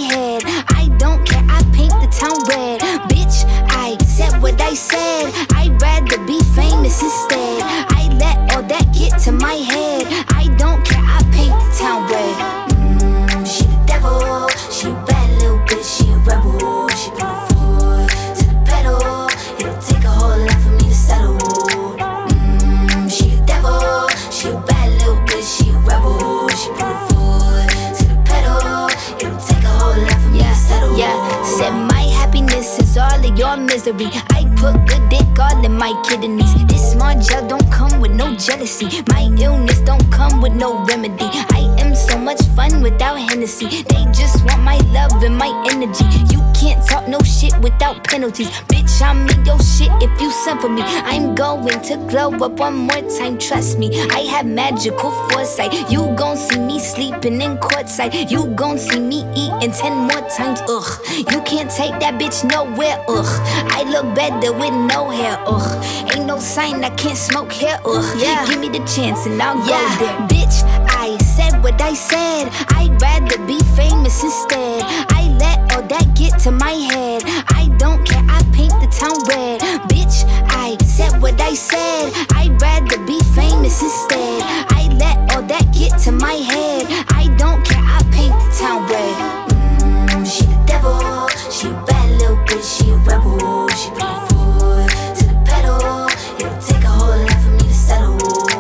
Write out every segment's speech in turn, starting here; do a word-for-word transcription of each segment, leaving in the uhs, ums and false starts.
head. I don't care, I paint the town red. Bitch, I said what I said. I'd rather be famous instead. I let all that get to my head. I don't care, I paint the town red. Mm, she the devil, she a bad little bitch, she a rebel. She put her foot to the pedal. It'll take a whole lot for me to settle. Mm, she the devil, she a bad little bitch, she a rebel. She put her foot to the pedal. It'll take a whole lot for me yeah, to settle. Yeah, said my happiness is all of your misery. I put good dick all in my kidneys. This small gel don't come with no jealousy. My illness don't come with no remedy. I am so much fun without Hennessy. They just want my love and my energy. You can't talk no shit without penalties. Bitch, I'm in your shit if you send for me. I'm going to glow up one more time, trust me. I have magical foresight. You gon' see me sleeping in courtside. You gon' see me eating ten more times, ugh. You can't take that bitch nowhere, ugh. I look better with no hair, ugh. Ain't no sign I can't smoke hair, ugh. Yeah. Give me the chance and I'll yeah. go there. Bitch, I said what I said. I'd rather be famous instead. I let all that get to my head. I don't care, I paint the town red. Bitch, I said what I said. I'd rather be famous instead. I let all that get to my head. I don't care, I paint the town red. Mm, she the devil, she a bad little bitch, she a rebel. She put her foot to the pedal. It'll take a whole lot for me to settle.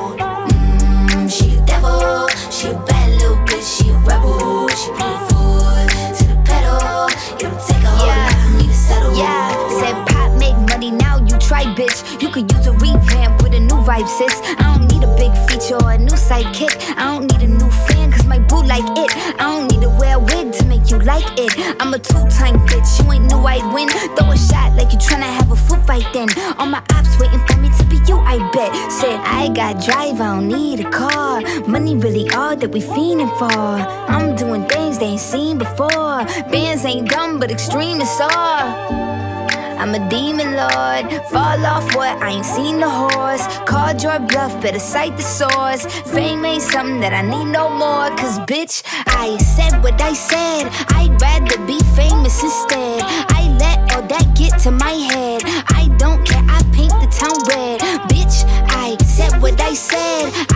Mm, she the devil, she a bad little bitch, she a rebel. She put her foot to the pedal. It'll take a whole yeah. lot for me to settle. Yeah, said pop make money, now you try, bitch. You could use a revamp with a new vibe, sis. I don't need a big feature or a new sidekick. I don't need a new fan, cause my boo like it. I don't need to wear a wig to make you like it. I'm a two-time bitch, you ain't knew I'd win. Throw a shot like you tryna have a foot fight then. All my ops waiting for me to be you, I bet. Said I got drive, I don't need a car. Money really all that we fiending for. I'm doing things they ain't seen before. Bands ain't dumb, but extreme is all. I'm a demon lord, fall off what, I ain't seen the horse. Called your bluff, better cite the source. Fame ain't something that I need no more. Cause bitch, I said what I said. I'd rather be famous instead. I let all that get to my head. I don't care, I paint the town red. Bitch, I said what I said.